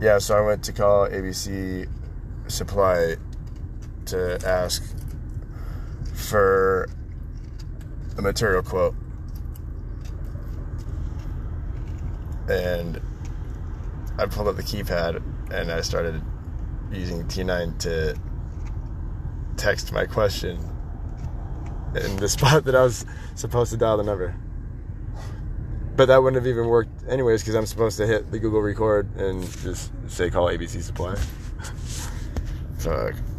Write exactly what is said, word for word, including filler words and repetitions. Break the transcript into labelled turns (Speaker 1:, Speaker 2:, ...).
Speaker 1: yeah, so I went to call A B C Supply to ask for a material quote. And I pulled up the keypad and I started using T nine to text my question in the spot that I was supposed to dial the number. But that wouldn't have even worked anyways, because I'm supposed to hit the Google record and just say call A B C Supply. Fuck.